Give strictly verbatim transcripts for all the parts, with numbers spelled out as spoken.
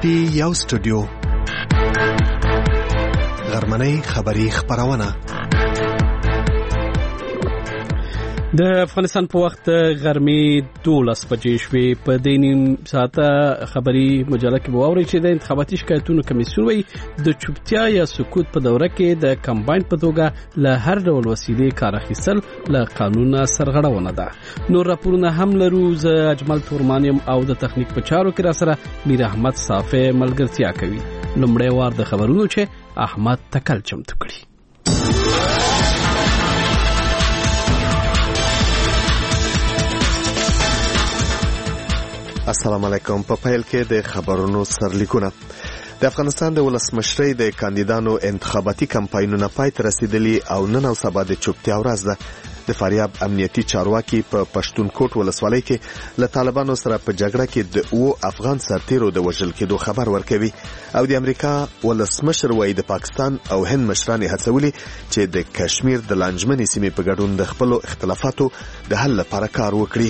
ټي یو سټوډیو غرمنۍ خبری خبرونه د افغانستان په وخت غرمې دولس بجې شوې. په دې نیم ساعته خبري مجله کې ووري چې د انتخاباتي شکایتونو کمیسیون وایي د چوپتیا یا سکوت په دوره کې د کمباین په توګه له هر ډول وسیلې کار اخیستل له قانونه سرغړونه ده. نور راپورونه هم لرو. زه اجمل تورمانیم او د تخنیک په چارو کې را سره میر احمد صافی ملګرتیا کوي. لومړی وار د خبرونو چې احمد تکل چمتو کړي. السلام علیکم. په پیل کې د خبرونو سرلیکونه. د افغانستان د ولسمشرۍ د کاندیدانو انتخاباتي کمپاینونه پای ته رسیدلي او نن او سبا د چوپتیا ورځ ده. د فاریاب امنیتي چارواکي په پښتونخوا ولسوالۍ کې له طالبانو سره په جګړه کې د او افغان سرتیرو د وژل کېدو خبر ورکوي او د امریکا ولسمشر وایي د پاکستان او هند مشران هڅولي چې د کشمیر د لانجمنې سیمې په ګډون د خپل اختلافاتو د حل لپاره کار وکړي.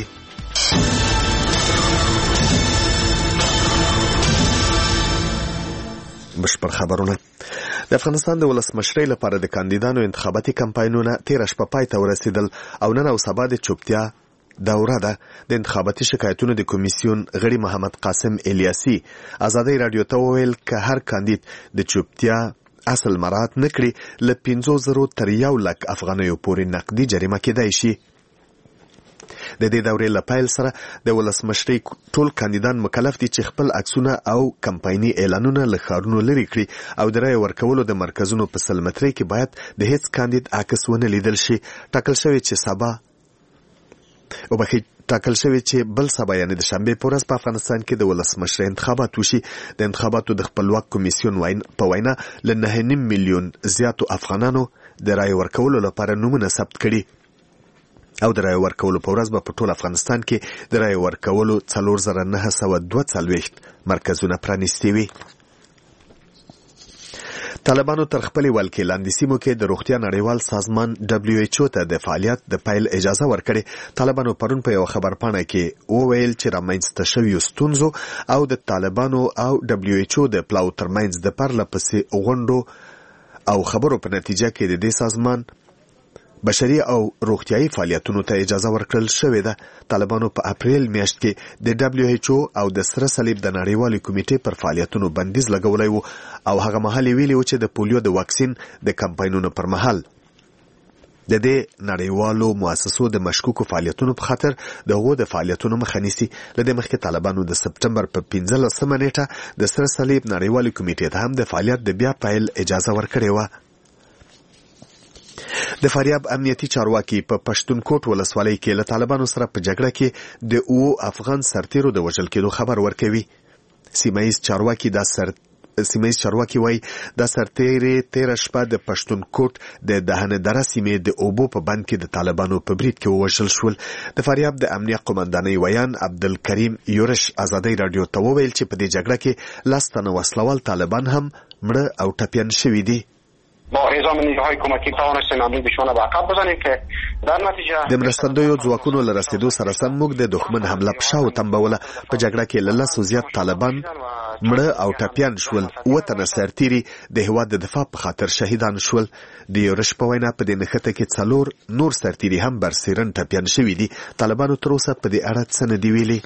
بشپړ خبرونه. د افغانستان د ولسمشرۍ لپاره د کاندیدانو انتخاباتي کمپاینونه تیر شپه پای ته ورسیدل او نن او سبا د چوپتیا دوره ده. د انتخاباتي شکایتونو د کمیسیون غړي محمد قاسم الیاسی ازادي رادیو ته وویل که هر کاندید د چوپتیا اصل مراعات نکړي له پنځه زره تر یو لک افغانیو پورې نقدي جریمه کېدای شي. د دې دورې له پیل سره د ولسمشرۍ ټول کاندیدان مکلف دي چې خپل عکسونه او کمپایني اعلانونه له ښارونو لرې کړي او د رایې ورکولو د مرکزونو په سلمترۍ کې باید د هیڅ کاندید عکس ونه لیدل شي. ټاکل شوی چې سبا او بخي ټاکل شوی چې بل سبا یعنی د شنبه په ورځ په افغانستان کې د ولسمشرۍ انتخابات وشي. د انتخاباتو د خپلواک کمیسیون په وینا له نه نیم میلیون زیاتو افغانانو د رایې ورکولو لپاره نومونه ثبت کړي او د رایې ورکولو په ورځ به په ټول افغانستان کې د رایې ورکولو څلور زره نهه سوه دوه څلوېښت مرکزونه پرانیستي وي. طالبانو تر خپلې ولکې لاندې سیمو کې د روغتیا نړیوال سازمان دبلیو ایچ او ته د فعالیت د پیل اجازه ورکړې. طالبانو پرون په یو خبرپاڼه کې وویل چې رامنځته شویو ستونزو او د طالبانو او دبلیو ایچ او د پلاو ترمنځ د پرله پسې غونډو او خبرو په نتیجه کې د دې سازمان بشري او روغتیايي فعالیتونو ته اجازه ورکړل شوې ده. طالبانو په اپریل میاشت کې د دبلیو ایچ او او د سره صلیب د نړیوالې کمیټې پر فعالیتونو بندیز لګولی و او هغه مهال ویلي و چې د پولیو د واکسین د کمپاینونو پر مهال د دې نړیوالو مؤسسو د مشکوکو فعالیتونو په خاطر د هغو د فعالیتونو مخه نیسي. له دې مخکې طالبانو د سپټمبر په پنځلسمه نیټه د سره صلیب نړیوالې کمیټې ته هم د فعالیت د بیا پیل اجازه ورکړې وه. د فاریاب امنیتي چارواکي په پښتونخوا ولسوالۍ کې له طالبانو سره په جګړه کې د او افغان سرتیرو د وژل کېدو خبر ورکوي. سیمایي چارواکي دا سر سیمایي چارواکي وایي دا سرتیري تیر شپه د پښتونخوا د دهنه دره سیمې د اوبو په بند کې د طالبانو په برید کې ووژل شول. د فاریاب د امنیه قومندانۍ ویان عبدالکریم یورش ازادي رادیو ته وویل چې په دې جګړه کې لس تنه وسلوال طالبان هم مړه او ټپیان شوي دي. با اعزام نیروهای کمکی توانستیم حمله دشمن به عقب بزنیم که در نتیجه د مرستندویو ځواکونو له رسیدو سره سم موږ د دښمن حمله په شا وتمبوله. په جګړه کې له لسو زیات طالبان مړه او ټپیان شول. اووه تنه سرتیري د هېواد د دفاع په خاطر شهیدان شول. د یورش په وینا په دې نښته کې څلور نور سرتیري هم برسیرن ټپیان شوي دي. طالبانو تر اوسه په دې اړه څه نه دي ویلي.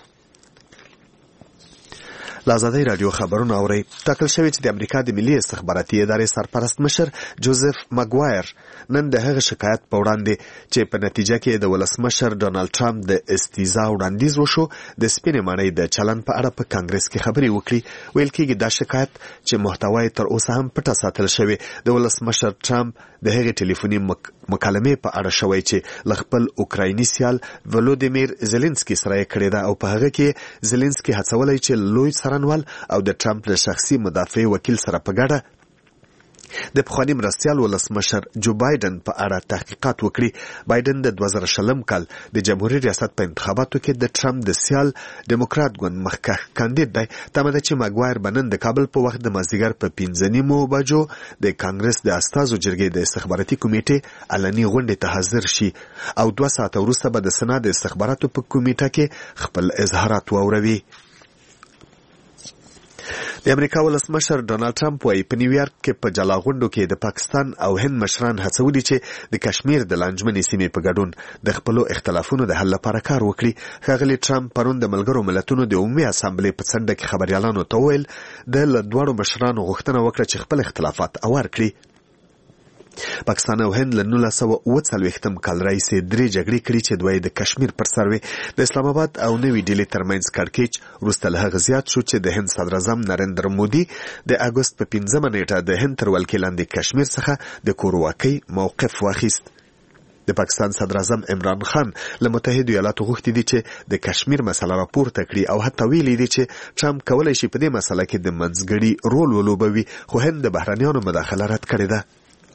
لازادی رادیو خبرونه اوري. ټاکل شوی چې د امریکا د ملي استخباراتي ادارې سرپرست مشر جوزف ماګوایر نن د هغه شکایت په وړاندې چې په نتیجه کې د ولسمشر ډونالد ټرمپ د استیزا وړاندیز وشو د سپینې ماڼۍ د چلن په اړه په کانګرس کې خبرې وکړي. ویل کېږي دا شکایت چې محتوا یې تر اوسه هم پټه ساتل شوی د ولسمشر ټرمپ د هغې ټلیفوني مکالمې په اړه شوی چې له خپل اوکرایني سیال ولودیمیر زيلنسکي سره یې کړې ده او په هغه کې زيلنسکي هڅولی چې لوی څارنوال او د ټرمپ له شخصي مدافع وکیل سره په ګډه د پخواني مرستیال ولسمشر جو بایدن په اړه تحقیقات وکړي. بایدن د دوه زره شلم کال د جمهوریت ریاست په انتخاباتو کې د ټرمپ د سیال ډیموکرات ګوند مخکښ کاندید دی. تمه ده چې ماګوایر به نن د کابل په وخت د مازدیګر په پنځه نیمو بجو د کانګرس د استازو جرګې د استخباراتي کمیټې علني غونډې ته حاضر شي او دوه ساعته وروسته به د سنا د استخباراتو په کمیټه کې خپل اظهارات واوروي. د امریکا ولسمشر ډونالد ټرمپ وايي په نیویارک کې په جلا غونډو کې د پاکستان او هند مشران هڅولي چې د کشمیر د لانجمنې سیمې په ګډون د خپلو اختلافونو د حل لپاره کار وکړي. ښاغلي ټرمپ پرون د ملګرو ملتونو د عمومي اسامبلې په څنډه کې خبريالانو ته وویل د له دواړو مشرانو غوښتنه وکړه چې خپل اختلافات اوار کړي. پاکستان او هند له نولس سوه اوه څلوېښتم کال راهیسې درې جګړې کړي چې دوی د کشمیر پر سر وي. د اسلام آباد او نوې ډیلي ترمنځ کړکېچ وروسته له هغه زیات شو چې د هند صدر اعظم نریندر مودي د اګوست په پنځمه نیټه د هند تر ولکې لاندې کشمیر څخه د کورواکۍ موقف واخیست. د پاکستان صدر اعظم عمران خان له متحده ایالاتو غوښتي دي چې د کشمیر مسله راپورته کړي او حتی ویلي دي چې ټرمپ کولی شي په دې مسله کې د منځګړي رول ولوبوي، خو هند د بهرنیانو مداخله رد کړې ده.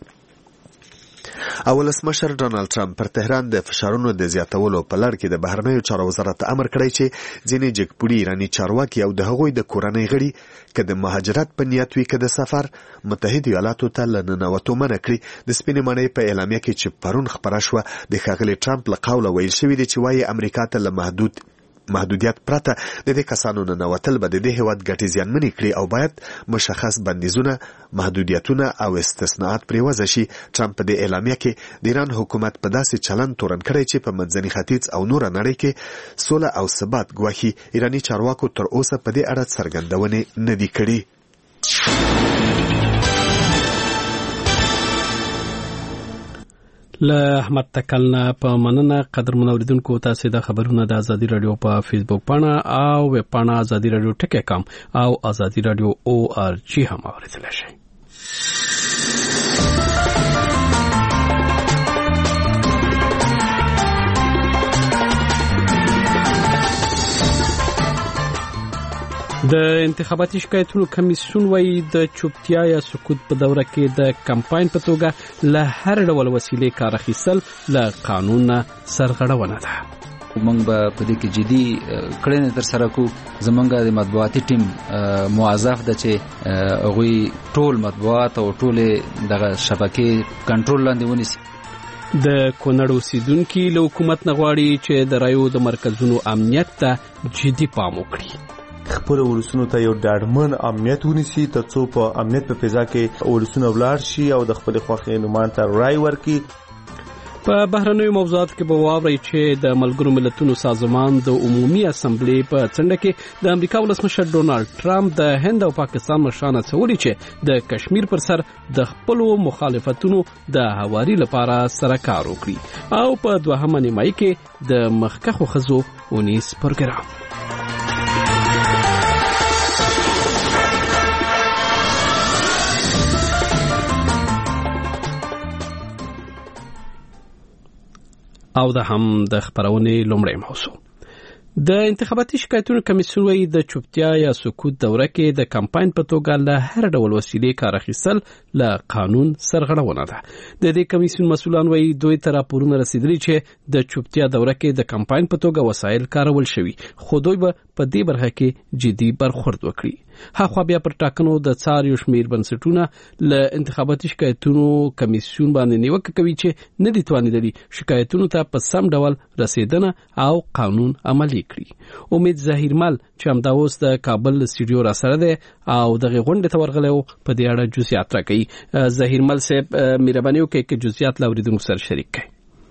او ولسمشر ډونالد ټرمپ پر تهران د فشارونو د زیاتولو په لړ کې د بهرنیو چارو وزارت امر کړی چې ځینې جګپوړي ایراني چارواکي او د هغوی د کورنۍ غړي که د مهاجرت په نیت وي که د سفر متحده ایالاتو ته له ننوتو منع کړي. د سپینې ماڼۍ په اعلامیه کې چې پرون خپره شوه د ښاغلي ټرمپ له قوله ویل شوي دي چې وایي امریکا ته له محدود محدودیت پرته د دې کسانو ننوتل به د دې هیواد ګټې زیانمنې کړي او باید مشخص بندیزونه، محدودیتونه او استثناءات پرې وضع شي. ټرمپ په دې اعلامیه کې د ایران حکومت په داسې چلند تورن کړی چې په منځني ختیځ او نوره نړۍ کې سوله او ثبات ګواښي. ایراني چارواکو تر اوسه په دې اړه څرګندونې نه دي کړي. له احمد تکلنا په مننه. قدر منوریدونکو تاسو د خبرونه د ازادي رادیو په فیسبوک پاڼه او ویب پاڼه ازادي رادیو ټکی کام او ازادي رادیو او ار جی هم اوریدلای شئ. د انتخاباتي شکایتونو کمیسیون وايي د چوپتیا یا سکوت په دوره کې د کمپاین په توګه له هر ډول وسیلې کار اخیستل له قانون سرغړونه ده. موږ به په دې کې جدي کړنې تر سره کوو. زمونږ د مطبوعاتي ټیم موظف ده چې هغوی ټول مطبوعات او ټولې دغه شبکې کنټرول لاندې ونیسي. د کونړ اوسیدونکي له حکومت نه غواړي چې د رایو د مرکزونو امنیت ته جدي پام وکړي. خپل ولسونو ته یو ډاډمن امنیت ونیسي ترڅو په امنیت په فضا کې ولسونه ولاړ شي او د خپل خوښې نومان ته رای ورکړي. په بهرنیو موضوعاتو کې به واورئ چې د ملګرو ملتونو سازمان د عمومي اسامبلې په څنډه کې د امریکا ولسمشر ډونالد ټرمپ د هند او پاکستان مشران هڅولي چې د کشمیر پر سر د خپلو مخالفتونو د هواري لپاره سره کار وکړي. او په دوهمه نیمایي کې د مخکښو ښځو اونیس پروګرام. او دا هم د خبرونې لومړی موضوع. د انتخاباتي شکایتونو کمیسیون وايي د چوپتیا یا سکوت دوره کې د کمپاین په توګه له هر ډول وسیلې کار اخیستل له قانون سرغړونه ده. د دې کمیسیون مسؤلان وايي دوی ته راپورونه رسیدلي چې د چوپتیا دوره کې د کمپاین په توګه وسایل کارول شوي، خو دوی به په دې برخه کې جدي برخورد وکړي. هاخوا بیا پر ټاکنو د څار یو شمیر بنسټونه له انتخاباتي شکایتونو کمیسیون باندې نیوکه کوي چې نه دي توانیدلي شکایتونو ته په سم ډول رسیدنه او قانون عملي کړي. امید ظهیرمل چې همدا اوس د کابل سټوډیو را سره دی او دغه غونډې ته ورغلی و په دې اړه جزئیات راکوي. ظهیرمل صاحب مهرباني وکړئ چې جزئیات له اورېدونکو سره شریک کړئ.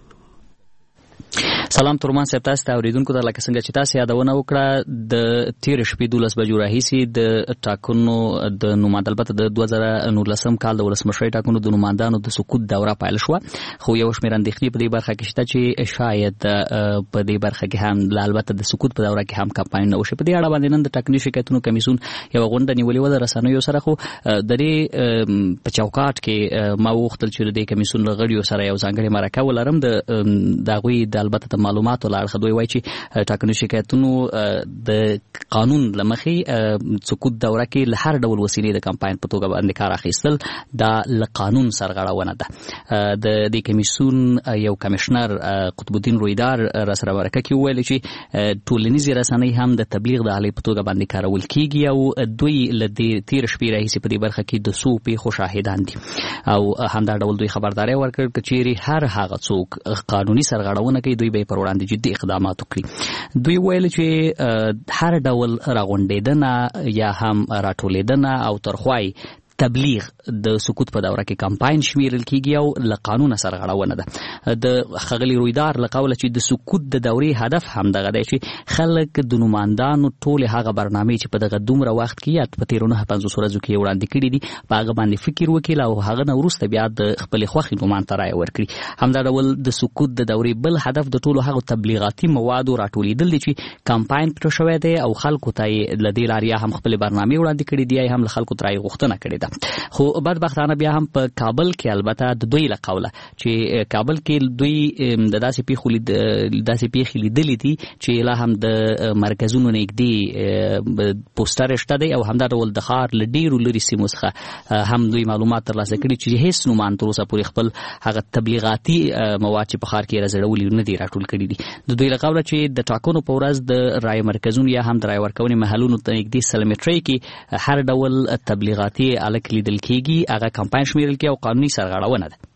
سلام تورمان صاحب، تاسو ته اوریدونکو ته لکه څنګه چې تاسو یادونه وکړه د تیر شپې دولس بجو راهیسې د ټاکنو د نوماند البته د دوه زره نولسم کال د ولسمشرۍ ټاکنو د نوماندانو د سکوت دوره پیل شوه، خو یو شمېر اندېښنې په دې برخه کې شته چې شاید په دې برخه کې هم البته د سکوت په دوره کې هم کمپاین نه وشي. په دې اړه باندې نن د ټاکني شکایتونو کمیسیون یو غونډه نیولې وه د رسنیو سره، خو د دې په چوکاټ کې ما وغوښتل چې د دې کمیسیون له غړیو سره یو ځانګړې مرکه ولرم د هغوی د البته معلوماتو له اړخه. دوی وایي چې ټاکني شکایتونو د قانون له مخې سکوت دوره کې له هر ډول وسیلې د کمپاین په توګه باندې کار اخیستل دا له قانون سرغړونه ده. د دې کمیسیون یو کمشنر قطب الدین رویدار را سره مرکه کې وویل چې ټولنیزې رسنۍ هم د تبلیغ د آلې په توګه باندې کارول کیږي او دوی له دې تیر شپې راهیسې په دې برخه کې د څو پیښو شاهدان دي او همدا ډول دوی خبرداری ورکړ چې چیرې هر هغه څوک قانوني سرغړونه کوي دوی به دغه پر وړاندې جدي اقدامات وکړي. دوی ویل چې هر ډول راغونډېدنه یا هم راټولېدنه او ترخوای تبلیغ د سکوت په دوره کې کمپاین شمیرل کیږي او له قانون سرغړونه ده. د خغلی رویدار له قوله چې د سکوت د دورې هدف هم دغه دی چې خلک د نوماندانو ټول هغه برنامې چې په دغه دومره وخت کې یا په تیرونه پنځوس ورځو کې وړاندې کړي دي په هغه باندې فکر وکړي او هغه نه وروسته بیا د خپل خوښې نومان ته رایه ورکړي. همدا ډول د سکوت د دورې بل هدف د ټولو هغو تبلیغاتي موادو راټولېدل دي چې کمپاین پرې شوی دی او خلکو ته یې له دې لارې هم خپل برنامې وړاندې کړي دي یا هم له خلکو ته رایې غوښتنه کړې ده. خو بدبختانه بیا هم په کابل کې البته د دوی له قوله چې کابل کې دوی د داسې پیښو لید داسې پیښې لیدلې دي چې لا هم د مرکزونو نږدې پوسټر شته دی او همدا ډول د ښار له ډېرو لرې سیمو څخه هم دوی معلومات ترلاسه کړي چې هیڅ نومان تر اوسه پورې خپل هغه تبلیغاتي مواد چې په ښار کې راځړولي نه دي راټول کړي دي. د دوی له قوله چې د ټاکنو په ورځ د رایې مرکزونو یا هم د رایې ورکونې محلونو ته نږدې سلمټرۍ کې هر ډول تبلیغاتي الک لیدل کېږي هغه کمپاین شمیرل کېږي او قانوني سرغړونه ده.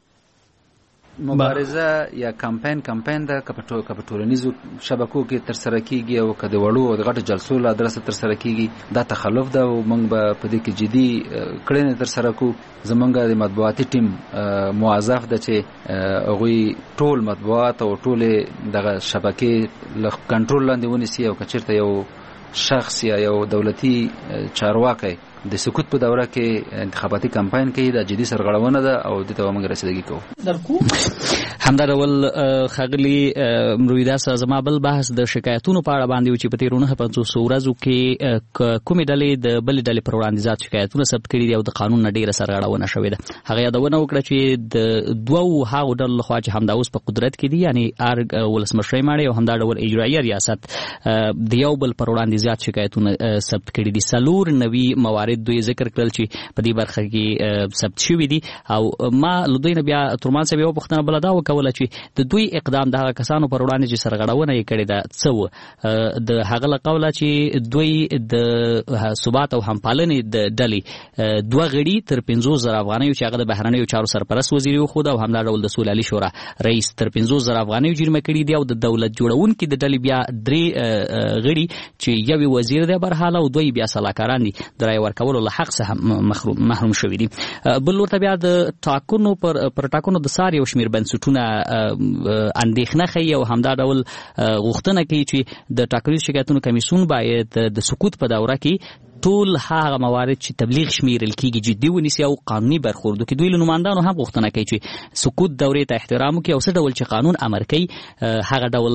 مبارزه یا کمپاین کمپاین ده که په ټولنیزو شبکو کې ترسره کېږي او که د وړو او د غټو جلسو له ادرسه ترسره کېږي دا تخلف ده او موږ به په دې کې جدي کړنې ترسره کوو. زمونږ د مطبوعاتي ټیم موظف ده چې هغوی ټول مطبوعات او ټولې دغه شبکې له کنټرول لاندې ونیسي او که چېرته یو شخص یا یو دولتي چارواکی د سکوت په دوره کې انتخاباتي کمپاین کوي دا جدي سرغړونه ده او د ته موږ رسیدګي کوو. همدا ډول ښاغلي رویدا صاحب زما بل بحث د شکایتونو په اړه باندې و چې په تیرونه پنځوس ورځو کې کومې ډلې د بلې ډلې پر وړاندې زیات شکایتونه ثبت کړي دي او د قانون نه ډېره سرغړونه شوې ده. هغه یادونه وکړه چې د دوو هغو ډلو لخوا چې همدا اوس په قدرت کې دي یعنی ارګ ولسمشرۍ ماڼۍ او همدا ډول اجرایي ریاست د یو بل پر وړاندې زیات شکایتونه ثبت کړي دي. څلور نوي موارد دوی ذکر کړل چې په دې برخه کې ثبت شوي دي او ما له دوی نه بیا ترمان صاحب یوه پوښتنه بله دا وکوله چې د دوی اقدام د هغه کسانو پر وړاندې چې سرغړونه یې کړې ده څه وه. د هغه له قوله چې دوی د ثبات او همپالنې د ډلې دوه غړي تر پنځوس زره افغانیو چې هغه د بهرنیو چارو سرپرست وزیر وښود او همدا ډول د سولهیالي شورا رئیس تر پنځوس زره افغانیو جریمه کړي دي او د دولت جوړونکي د ډلې بیا درې غړي چې یو وزیر دی برحاله او دوی بیا سلاکاران دي د رایې ورکولو له حق څخه محروم شوي دي. بل ورته بیا د ټاکنو پر پر ټاکنو د سار یو شمېر بنسټونه اندېښنه ښیي او همدا ډول غوښتنه کوي چې د ټاکنیزو شکایتونو کمیسیون باید د سکوت په دوره کې ټول هغه موارد چې تبلیغ شمیرل کېږي جدي ونیسي او قانوني برخورد وکړي. دوی له نوماندانو هم غوښتنه کوي چې سکوت دورې ته احترام وکړي او څه ډول چې قانون امر کوي هغه ډول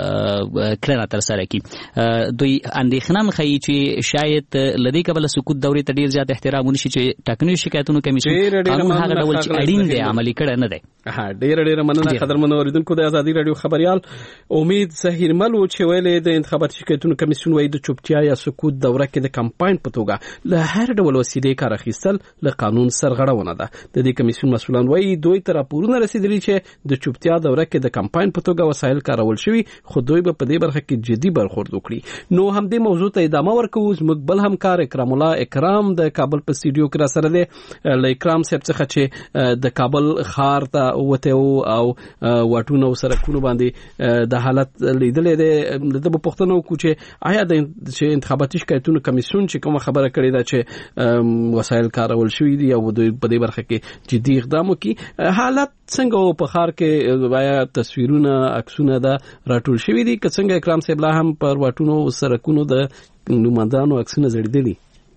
کړنه ترسره کړي. دوی اندېښنه هم ښیي چې شاید له دې کبله سکوت دورې ته ډېر زیات احترام ونشي چې ټاکنیزو شکایتونو کمیسیون قانون هغه ډول چې اړین دی عملي کړی نه دی. ډېره ډېره مننه قدرمنو اورېدونکو. د ازادي راډیو خبریال امید ظهیرمل و چې ویلې د انتخاباتي شکایتونو کمیسیون وایي د چوپتیا یا سکوت دوره کې د کمپاین په توګه له هر ډول وسیلې کار اخیستل له قانون سرغړونه ده. د دې کمیسیون مسؤلان وایي دوی ته راپورونه رسیدلي چې د چوپتیا دوره کې د کمپاین په توګه وسایل کارول شوي خو دوی به په دې برخه کې جدي برخورد وکړي. نو هم دې موضوع ته ادامه ورکوو. زموږ بل همکار اکرام الله اکرام د کابل په سټوډیو کې را سره دی. له اکرام صاحب څخه چې د کابل ښار ته وته او واټونو او سرکونو باندې د حالت لیدلې ده د پښتنو کو چې آیا د انتخاباتي شکایتونو کمیسیون چې کومه خبره کړې ده چې وسایل کارول شوي دي او دوی په دې برخه کې جدي اقدام وکړي. حالت څنګه په ښار کې وایا تصویرونه عکسونه دا راټول شوي دي که څنګه اکرام صاحب لا هم پر واټونو او سرکونو د نوماندانو عکسونه ځړېدلي؟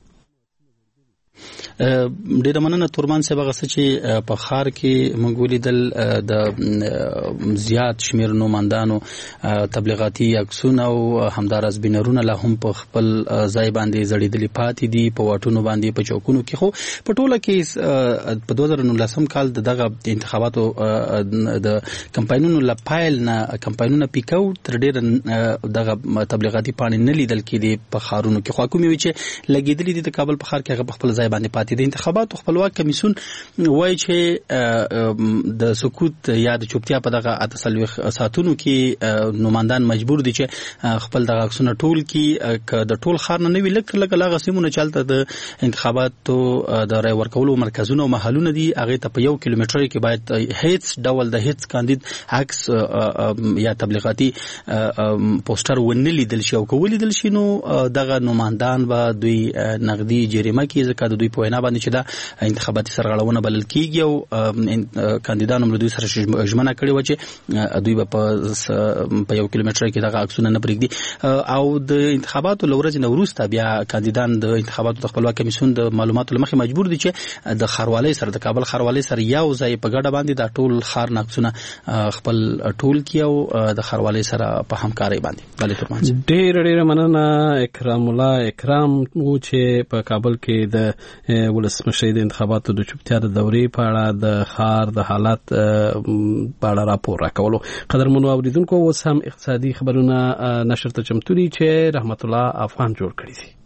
ډیره مننه تورمان صاحب. هغه څه چې په ښار کې موږ ولیدل د زیات شمېر نوماندانو تبلیغاتي عکسونه او همداراز بینرونه لا هم په خپل ځای باندې ځړېدلي پاتې دي په واټونو باندې په چوکونو کې. خو په ټوله کې په دوه زره نولسم کال د دغه انتخاباتو د کمپاینونو له پایل نه کمپاینونه پیکو تر ډېره دغه تبلیغاتي پاڼې نه لیدل کېدې په ښارونو کې. خو کومې وي چې لګېدلې دي د کابل په ښار کې هغه په خپل ځای ځای باندې پاتې دي. انتخاباتو خپلواک کمیسیون وایي چې د سکوت یا د چوپتیا په دغه اتسلوي ساتونو کې نمائندان مجبور دي چې خپل دغه عکسونه ټول کې ک د ټول خار نه وی لکه لکه لاغه سیمونه چلته د انتخاباتو د رای ورکولو مرکزونه او محلونه دي هغه ته په یو کیلومتر کې باید هیڅ ډول د هیڅ کاندید عکس یا تبلیغاتي پوسټر ونه لیدل شي او کولی دل شي نو دغه نمائندان و دوی نقدي جریمه کې ځکه د دوی په وینا باندې چې دا انتخاباتي سرغړونه بلل کیږي او کاندیدانو له دوی سره ژمنه کړې و چې دوی به په یو کیلومتر کې دغه عکسونه نه پرېږدي او د انتخاباتو لورځ نه وروسته بیا کاندیدان د انتخاباتو د خپلواک کمیسیون د معلوماتو لمخې مجبور دي چې د خاروالۍ سره د کابل خاروالۍ سره یو ځای په ګډه باندې دا ټول خار عکسونه خپل ټول کې او د خاروالۍ سره په همکارۍ باندې بلې ترمنځ ډېر ډېر مننه اکرام الله اکرام و چې په کابل کې د ولسمشر د انتخاباتو د چوپتیا د دورې په اړه د خار د حالت په اړه راپور راکولو. قدرمنو اوریدونکو اوس هم اقتصادي خبرونه نشر ته چمتو دي چې رحمت الله افغان جوړ کړی دي.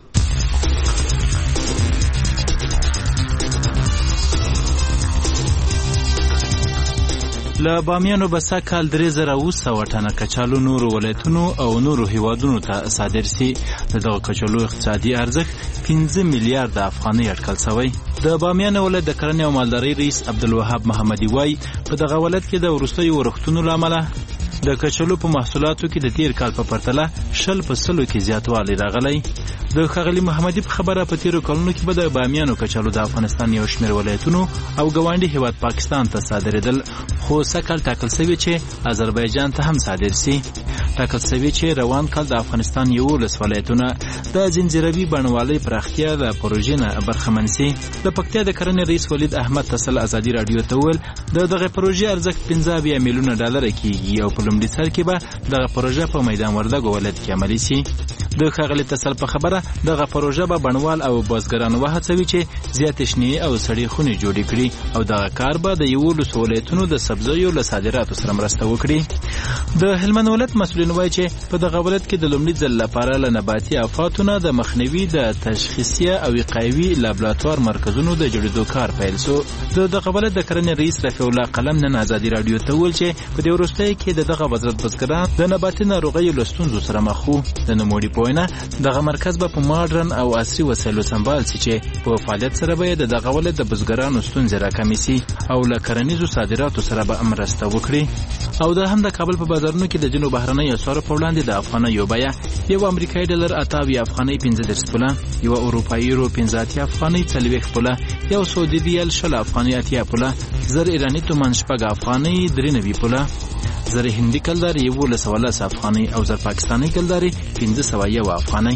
له بامیانو بسا کال درې زره اوه سوه ټنه کچالو نورو ولایتونو او نورو هیوادونو ته صادر سي. د دغه کچالو اقتصادي ارزښت پنځه میلیارډ افغانۍ اټکل شوی. د بامیان ولایت د کرنې او مالدارۍ رئیس عبدالوهاب محمدي وایي په دغه ولایت کې د وروستیو ورښتونو له امله د کچالو په محصولاتو کې د تیر کال په پرتله شل په سلو کې زیاتوالی راغلی. د ښاغلي محمدي په خبره په تیرو کلونو کې به د بامیانو کچالو د افغانستان یو شمېر ولایتونو او ګاونډي هیواد پاکستان ته صادرېدل، خو سږ کال ټاکل شوي چې آذربایجان ته هم صادر سي. ټاکل شوي چې روان کال د افغانستان یولس ولایتونه د زنجیروي بڼوالۍ پراختیا د پروژې نه برخمن سي. د پکتیا د کرنې رئیس ولید احمد تسل ازادي راډیو ته وویل د دغه پروژې ارزښت پنځه اویا میلیونه ډالره کېږي او په لومړي سر کې به دغه پروژه په میدان وردګو ولایت کې عملي سي. د ښاغلي تسل په خبره دغه پروژه به بڼوال او بازګران وهڅوي چې زیاتې شنې او سړې خونې جوړې کړي او دغه کار به د یولسو ولایتونو د سبزیو له صادراتو سره مرسته وکړي. د هلمند ولایت مسؤلین وایي چې په دغه ولایت کې د لومړي ځل لپاره له نباتي آفاتو نه د مخنیوي د تشخیصیه او وقایوي لابراتوار مرکزونو د جوړېدو کار پیل سو. د دغه ولایت د کرنې رئیس رفیع الله قلم نن ازادي راډیو ته وویل چې په دې وروستیو کې د دغه وزارت بزګران د نباتي ناروغیو له ستونزو سره مخ وو. د نوموړي په وینا دغه مرکز به په ماډرن او عصري وسایلو سمبال سي چې په فعالیت سره به د دغه ولایت د بزګرانو ستونزې راکمې سي او له کرنیزو صادراتو سره به مرسته وکړي. او دا هم د کابل په بازارونو کې د ځینو بهرنیو اسعارو په وړاندې د افغانیو بیه یو امریکایي ډالر اته اویا افغانۍ پنځه دېرش پوله، یو اروپایي یورو پنځه اتیا افغانۍ څلوېښت پوله، یو سعودي ریال شل افغانۍ اتیا پوله، زر ایراني تومان شپږ افغانۍ درې نوي پوله، زر هندي کلدار یولس سوه لس افغانۍ او زر پاکستاني کلدار پنځه سوه یو افغانۍ.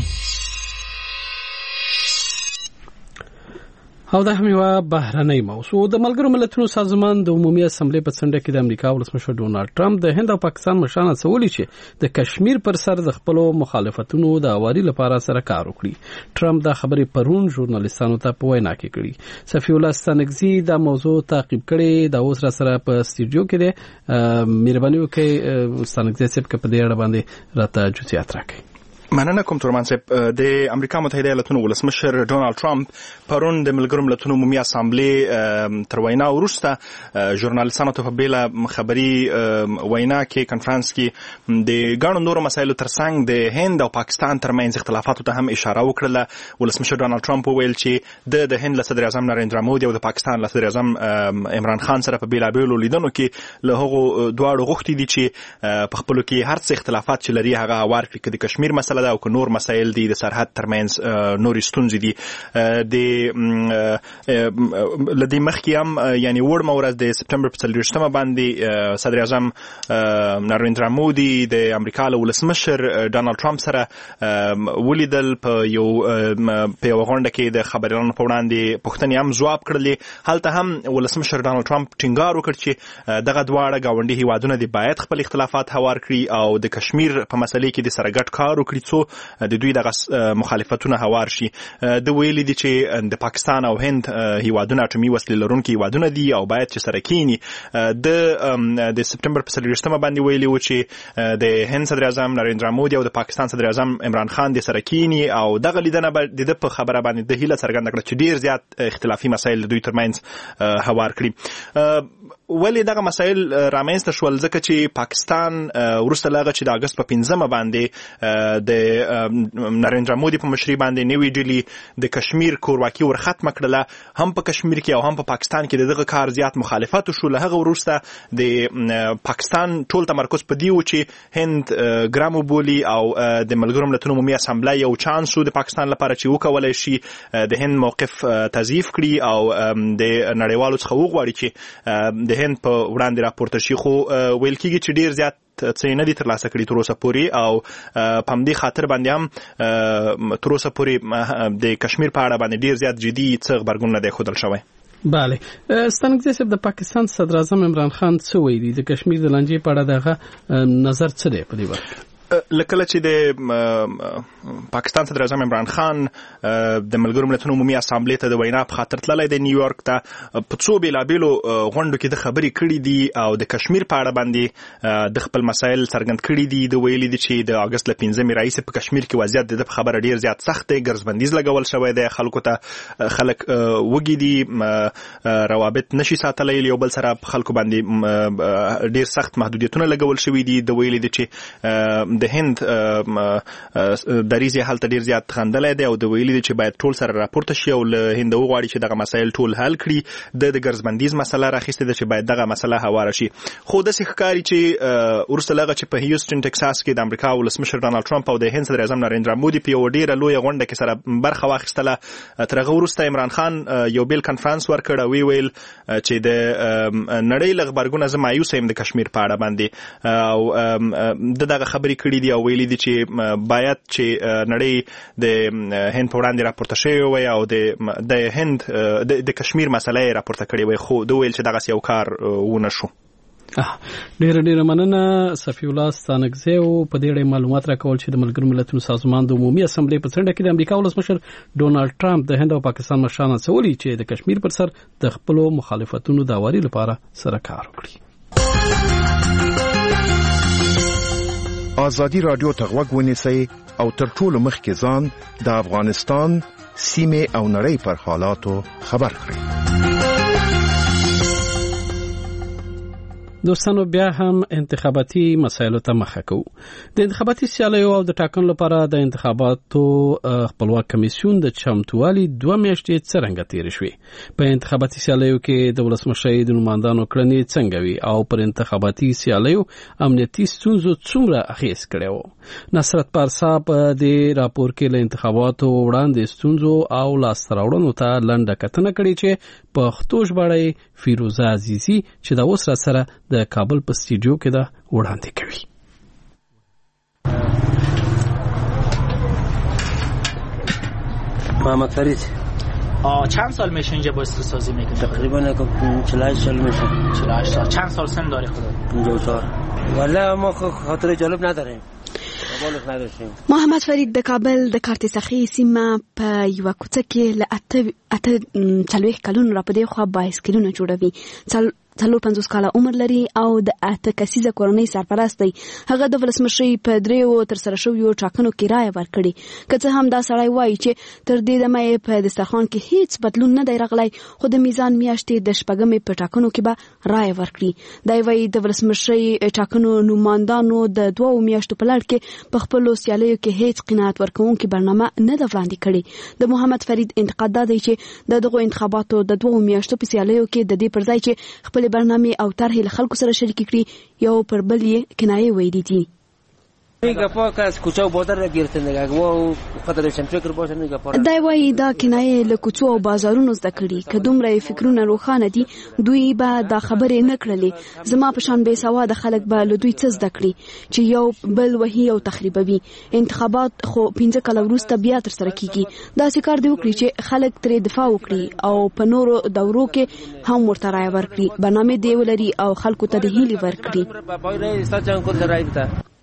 او دا هم یوه بهرنۍ موضوع. د ملګرو ملتونو سازمان د عمومي اسمبلی په څنډه کې د امریکا ولسمشر ډونالډ ټرمپ د هند او پاکستان مشرانو څولي چې د کشمیر پر سر د خپلو مخالفتونو د اواري لپاره سره کار وکړي. ټرمپ دا خبرې پرون ژورنالیستانو ته په وینا کې کړي. صفی الله ستانکزي دا موضوع تعقیب کړي. دا اوس را سره په استودیو کې دی. مهرباني وکړئ ستانکزي صاحب که په دې اړه باندې راته جزئیات راکړئ. مننه کوم تورمان صاحب. د امریکا متحده ایالاتونو ولسمشر ډونالډ ټرمپ پرون د ملګرو ملتونو عمومي اسامبلې تر وینا وروسته ژورنالیستانو ته په بیله خبري وینا کې کنفرانس کې د ګڼو نورو مسایلو ترڅنګ د هند او پاکستان ترمنځ اختلافاتو ته هم اشاره وکړه. ولسمشر ډونالډ ټرمپ وویل چې د د هند له صدر اعظم نریندرا مودي او د پاکستان له صدر اعظم عمران خان سره په بیلابیلو لیدنو کې له هغو دواړو غوښتي دي چې په خپلو کې هر څه اختلافات چې لري هغه هوار کړي، که د کشمیر مسله ده او که نور مسایل دي، د سرحد ترمنځ نورې ستونزې دي. د لدې مخکې هم یعنی وړمه ورځ د سپټمبر په څلوېښتمه باندې صدر اعظم نریندرا مودي د امریکا له ولسمشر ډونالډ ټرمپ سره ولیدل. په یو په یوه غونډه کې د خبریالانو په وړاندې پوښتنې هم ځواب کړلې. هلته هم ولسمشر ډونالډ ټرمپ ټینګار وکړ چې دغه دواړه ګاونډي هیوادونه دې باید خپل اختلافات هوار کړي او د کشمیر په مسلې کې د سره ګډ کار وکړي څو د دوی دغه مخالفتونه هوار شي. د ویلي دي چې د پاکستان او هند هیوادونه اټومي وسلې لرونکي هیوادونه دي او باید چې سره کینی. د د سپټمبر په څلوېښتمه باندې ویلي و چې د هند صدر اعظم نریندرا مودي او د پاکستان صدر اعظم عمران خان د سره کینی او دغه لیدنه به د په خبره باندې د هیله څرګنده کړه چې ډیر زیات اختلافي مسایل د دوی ترمنځ هوار کړي. ولې دغه مسایل رامنځته شول؟ ځکه چې پاکستان وروسته له هغه چې د اګست په پنځمه باندې د نریندرا مودي په مشرۍ باندې نوې ډیلي د کشمیر کورواکي ورختمه کړله، هم په کشمیر کې او هم په پاکستان کې دغه کار زیات مخالفت وشو. له هغه وروسته د پاکستان ټول تمرکز په دی و چې هند ګرام وبولي او د ملګرو ملتونو عمومي اسامبلې یو چانس و د پاکستان لپاره چې وکولای شي د هند موقف تضعیف کړي او د نړیوالو څخه وغواړي چې د هند په وړاندې راپورته شي. خو ویل کېږي چې ډیر زیات څه نه دي ترلاسه کړي تر اوسه پورې او په همدې خاطر باندې هم تر اوسه پورې د کشمیر په اړه باندې ډیر زیات جدي څه غبرګون نه دی ښودل شوی. بله ستانګزی صاحب، د پاکستان صدر اعظم عمران خان څه ویلي د کشمیر د لانجې په اړه؟ دغه نظر څه دی په دې وخت؟ لکه چې د پاکستان صدر اعظم عمران خان د ملګرو ملتونو عمومي اسامبلې ته د وینا په خاطر تللی دی نیویارک ته، په څو بېلابېلو غونډو کې د خبرې کړي دي او د کشمیر په اړه باندې د خپل مسایل څرګند کړي دي. د ویلي دي چې د اګست له پنځمې راهیسې په کشمیر کې وضعیت د په خبره ډیر زیات سخت دی، ګرځبندیز لګول شوی دی، خلکو ته خلک وږي دي، روابط نشي ساتلی یو بل سره، خلکو باندې ډیر سخت محدودیتونه لګول شوي دي. د ویلي دي چې د هند دریځ یې هلته ډیر زیات خندلی دی او د ویلي دی چې باید ټول سره راپورته شي او له هند وغواړي چې دغه مسایل ټول حل کړي. د د ګرځبندیز مسله راخیستې ده چې باید دغه مسله هواره شي. خو داسې ښکاري چې وروسته له هغه چې په هیوستن ټکساس کې د امریکا ولسمشر ډانالډ ټرمپ او د هند صدر اعظم نریندرا مودي په یوه ډیره لویه غونډه کې سره برخه واخیستله، تر هغه وروسته عمران خان یو بیل کنفرانس ورکړ او ویل چې د نړۍ له غبرګونه زه مایوسه یم د کشمیر په اړه باندې او د دغه خبرې کړي دي او ویلي دي چې باید چې نړۍ د هند په وړاندې راپورته شوې وي او د هند د کشمیر مسله یې راپورته کړې وي. خو د ویل چې دغسې یو کار ونه شو. ډیره ډیره مننه صفی الله ستانکزی او په دې اړه معلومات راکول چې د ملګرو ملتونو سازمان د عمومي اسامبلې په څنډه کې د امریکا ولسمشر ډونالډ ټرمپ د هند او پاکستان مشرانو څخه ویلي چې د کشمیر پر سر د خپل مخالفتونو د اواري لپاره سره کار وکړي. آزادی رادیو ته غوږ ونیسئ او تر ټولو مخکې ځان د افغانستان سیمې او نړۍ پر حالاتو خبر کړئ. دوستانو بیا هم انتخاباتي مسایلو ته مخه کوو. د انتخاباتي سیالیو او د ټاکنو لپاره د انتخاباتو خپلواک کمیسیون د چمتووالي دوه میاشتې څرنګه تېرې شوې؟ په انتخاباتي سیالیو کې د ولسمشرۍ د نمایندانو کړنې څنګه وي او پر انتخاباتي سیالیو امنیتي ستونزو څومره اغېز کړی و؟ نصرت پارسا په دې راپور کې له انتخاباتو وړاندې ستونزو او لاسته راوړنو ته لنډه کتنه کړې چې په پښتو ژباړه فیروزه عزیزي چې دا اوس را سره د کابل په سټوډیو کې دا وړاندې کوي. محمد فرید. چند سال میشه اینجا بایسته سازی میکنی؟ تقریبا چهل و هشت سال میشه. چهل و هشت سال. چند سال سن داری خودت؟ پنجاه و چهار. والله ما خاطر جالب نداریم. محمد فرید د کابل د کارتسخي سیمه په یو کوڅه کې ل اته اته چلويخ کلونو را پدې خو بایسکلونه جوړوي. څلور پنځوس کاله عمر لري او د اته کسیزه کورنۍ سرپرست دی. هغه د ولسمشرۍ په دریو تر سره شویو ټاکنو کې رایه ورکړي. که څه هم دا سړی وایي چې تر دې دمه په دسترخوان کې هیڅ بدلون نه دی راغلی، خو د میزان میاشتې د شپږمې په ټاکنو کې به رایه ورکړي. دا وایي د ولسمشرۍ ټاکنو نوماندانو د دوو میاشتو په لړ کې په خپلو سیالیو کې هیڅ قناعت ورکوونکې برنامه نه ده وړاندې کړې. د محمد فرید انتقاد دا دی چې د دغو انتخاباتو د دوو میاشتو په سیالیو کې د دې پر ځای چې خپل برنامه او طرح له خلکو سره شریک کړي یو پر بل یې کنایه ویلي دي. میگه از کوچه و بازار را گرفته نگه و خاطر روشن فکر باشه میگه پاره. دا وایي دا کنایه له کوڅو او بازارونو زده کړي. که دومره فکرونه روښانه دي دوی به دا خبرې نه کړلې. زما په شان بې سواده خلک به له دوی څه زده کړي چې یو بل وهي او تخریبوي. انتخابات خو پنځه کاله وروسته بیا ترسره کیږي. داسې کار دی وکړي چې خلک ترې دفاع وکړي او په نورو دورو کې هم ورته رایه ورکړي، برنامه دی ولري او خلکو ته د هیلې ورکړي.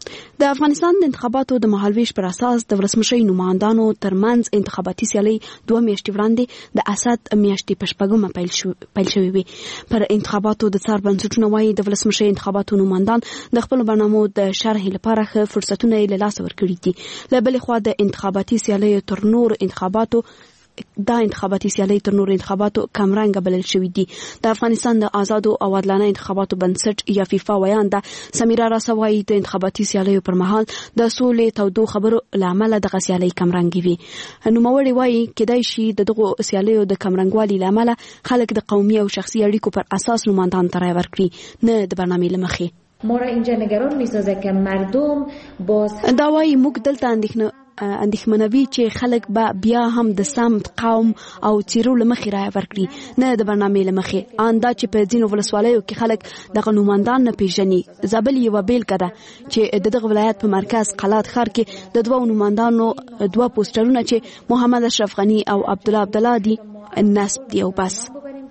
د افغانستان د انتخاباتو د مهالویش پر اساس د ولسمشر نمائندانو ترمنځ انتخاباتي سیالي دوه میاشتې وړاندې د اسد میاشتې په شپږمه پیل شو پیل شوې وي. پر انتخاباتو د څار بنسټونو وايي د ولسمشر انتخاباتو نمائندان د خپل برنامو د شرح لپاره ښه فرصتونه یې له لاسه ورکړي دي. له بلې خوا د انتخاباتي سیالي تر نور انتخاباتو دا انتخاباتي سیالي تر نور انتخاباتو کمرنګ بلل شوې دي. د افغانستان د آزادو او عادلانه انتخاباتو بنسټ یا فیفا ویانده سمیرا راسوایی د انتخاباتي سیالیو پر مهال د سولې تودو خبرو لامل د سیالي کمرنګ وي. نوموړي وایي کېدای شي د دغه سیالیو د کمرنګوالي لامل خلک د قومي او شخصي اړیکو پر اساس نمائندان ته رای ورکړي نه د برنامه لمخې. ما را اینجا نگران میسازه که مردم باز دا وایي موږ دلته اندېښنه اندېښمنوي چې خلک به بیا هم د سمت قوم او چیرو لمخې رای ورکړي نه د برنامه لمخې. ان دا چې په ځینو ولسوالیو کې خلک دغه نوماندان نه پیژني. زابل یو بیلګه ده چې د دغه ولایت په مرکز قلات ښار کې د دوه نوماندانو دوه پوسټرونه چې محمد اشرف غنی او عبدالله عبدالله دي نسب دی او بس.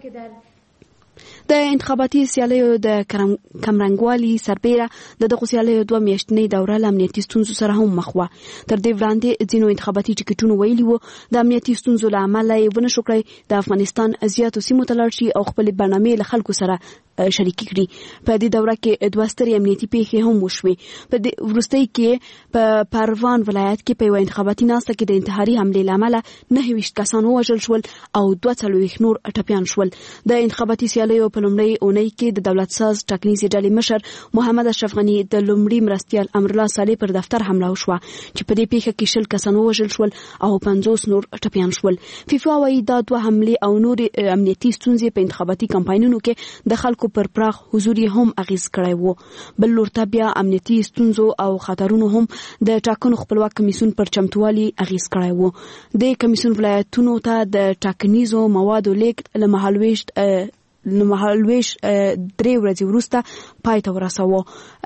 د انتخاباتي سیالیو د کمرنګوالي سربیره د دغه سیالیو دوه میاشتنۍ دوره له امنیتي ستونزو سره هم مخ وه. تر دې وړاندې ځینو انتخاباتي ټکټونو ویلي وو د امنیتي ستونزو له امله یې ونه شو کړی د افغانستان زیاتو سیمو ته لاړ شي او خپلې برنامې له خلکو سره شریک کړي. په دې دوره کې دوه سترې امنیتي پیښې هم وشوې. په دې وروستۍ کې په پروان ولایت کې په یوه انتخاباتي ناسته کې د انتحاري حملې له امله نهه ویشت کسان ووژل شول او دوه څلوېښت نور ټپیان شول. د انتخاباتي سیالیو په لومړۍ اونۍ کې د دولت ساز ټاکنیزې ډلې مشر محمد اشرف غنی د لومړي مرستیال امرالله صالح پر دفتر حمله وشوه چې په دې پیښه کې شل کسان ووژل شول او پنځوس نور ټپیان شول. فیفا وايي دا دوه حملې او نور امنیتي ستونزې په انتخاباتي کمپاینونو کې د خلکو پر پراخ حضور هم اغیز کړی وو. بل لورته بیا امنیتي ستونزو او خطرونو هم د ټاکنو خپلواک کمیسیون پر چمتووالي اغیز کړی وو. د کمیسیون ولایتونو ته د ټاکنیزو موادو لیږد له مهالویش نو مهالویش درې ورځې وروسته پای ته ورساوه.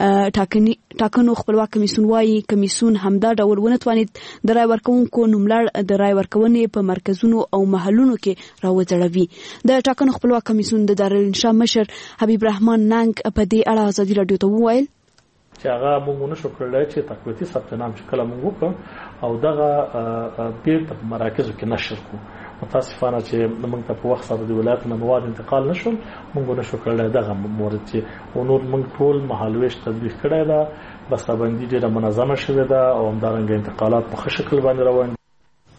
ټاکنو خپلواک کمیسیون وايي کمیسیون همدا ډول ونه توانید د رای ورکوونکو نوملړ د رای ورکونې په مرکزونو او محلونو کې راوځړوي. د ټاکنو خپلواک کمیسیون د دارالانشا مشر حبیب رحمان ننګ په دې اړه ازادي راډیو ته وویل چې هغه موږ نشو کړلی چې تقویتي ثبت نام چې کله موږ وکړو او دغه بیرته په مراکزو کې نشر کړو. متاسفانه چې موږ ته په وخت سره د ولایت نه مواد انتقال نشول موږ نشو کړلی دغه مورد چې نور موږ ټول مهالویش تطبیق کړی ده. بسته‌بندي ډېره منظمه شوې ده او همدارنګه انتقالات په ښه شکل باندې روان دي.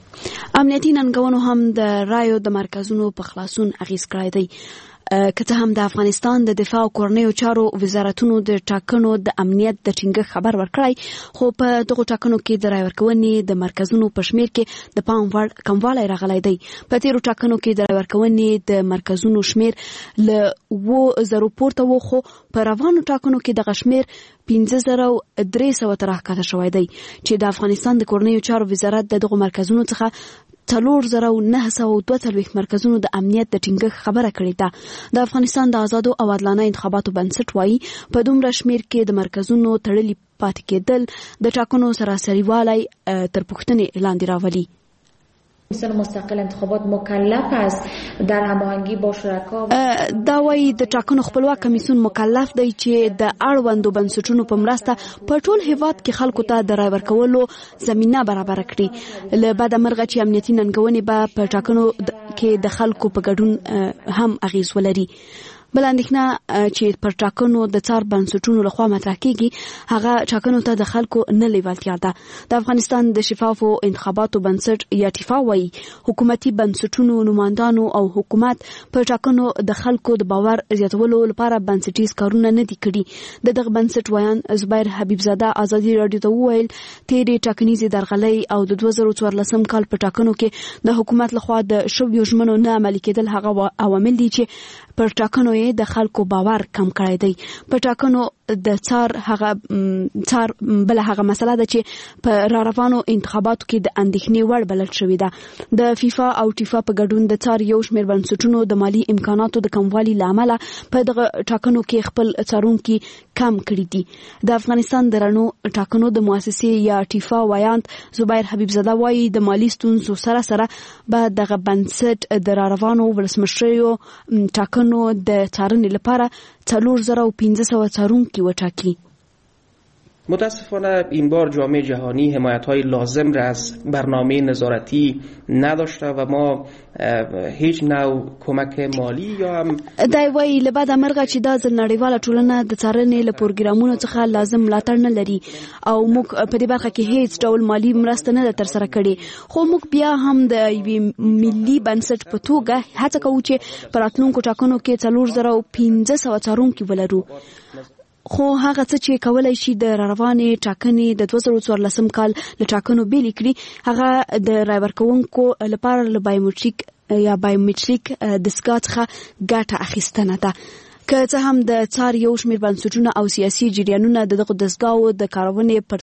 امنیتي ننګونو هم د رایو د مرکزونو په خلاصون اغیز کړی دی. که څه هم د افغانستان د دفاع او کورنیو چارو وزارتونو د ټاکنو د امنیت د ټینګښت خبر ورکړی خو په دغه ټاکنو کې د رای ورکونې د مرکزونو په شمیر کې د پام وړ کموالی راغلی دی. په تیرو ټاکنو کې د رای ورکونې د مرکزونو شمیر له اوه زرو پورته و خو په روانو ټاکنو کې دغه شمیر پنځه زره درې سوه ته راښکته شوی دی چې د افغانستان د کورنیو چارو وزارت د دغو مرکزونو څخه څلور زره نهه سوه دوه څلوېښت مرکزونو د امنیت د ټینګښت خبره کړې ده. د افغانستان د آزادو او عادلانه انتخاباتو بنسټ وايي په دومره شمیر کې د مرکزونو تړلي پاتې کېدل د ټاکنو سراسري والی تر پوښتنې لاندې راولي. کمیسیون مستقل انتخابات مکلف است در هماهنگی با شرکا دا وايي د ټاکنو خپلواک کمیسیون مکلف دی چې د اړوندو بنسټونو په مرسته په ټول هیواد کې خلکو ته د رای ورکولو زمینه برابر کړي. له بده مرغه چې امنیتي ننګونې به په ټاکنو کې د خلکو په ګډون هم اغیز ولري. بل اندېښنه چې پر ټاکنو د څار بنسټونو لخوا مطرح کیږي هغه ټاکنو ته د خلکو نه لیوالتیا ده. د افغانستان د شفافو انتخاباتو بنسټ یا ټیفا وايي حکومتي بنسټونو نمائندانو او حکومت پر ټاکنو د خلکو د باور زیاتولو لپاره بنسټیز کارونه نه دي کړي. د دغه بنسټ ویان زبیر حبیب زاده ازادي راډیو ته وویل تیرې ټاکنیزې درغلۍ او د دوه زره څوارلسم کال په ټاکنو کې د حکومت لخوا د شویو ژمنو نه عملي کېدل هغه عوامل دي چې پر ټاکنو د خلکو باور کم کړی دی. په ټاکنو د څار هغه څار بل هغه مسله ده چې په را روانو انتخاباتو کې د اندېښنې وړ بلل شوې ده. د فیفا او ټیفا په ګډون د څار یو شمېر بنسټونو د مالی امکاناتو د کموالي له امله په دغه ټاکنو کې خپل څارونکي کم کړي دي. د افغانستان د رڼو ټاکنو د مؤسسې یا ټیفا ویاند زبیر حبیب زاده وايي د مالی ستونزو سره سره به دغه بنسټ د را روانو ولسمشریو ټاکنو د څارنې لپاره څلور زره او پنځه سوه څارونکي وټاکي. متاسفانه این بار جامعه جهانی حمایت‌های لازم را از برنامه نظارتی نداشته و ما هیچ نوع کمک مالی یا هم دا وایي له بعد مرغه چې دا ځل نړیواله ټولنه د څارنې له پروګرامونو څخه لازم ملاتړ نه لري او موږ په دې برخه کې هیڅ ډول مالی مرسته نه ترسره کړې، خو موږ بیا هم د یوې ملي بنسټ په توګه هڅه کوو چې په راتلونکو ټاکنو کې څلور زره پنځه سوه څارونکي ولرو. خو هغه څه چې کولای شي د روانې ټاکنې د دوه زره څوارلسم کال له ټاکنو بیل کړي هغه د رای ورکوونکو لپاره له بایومټریک یا بایومټریک دستګاه څخه ګټه اخیستنه ده. که څه هم د څار یو شمېر بنسټونه او سیاسي جریانونه د دغو دستګاهو د کارونې پر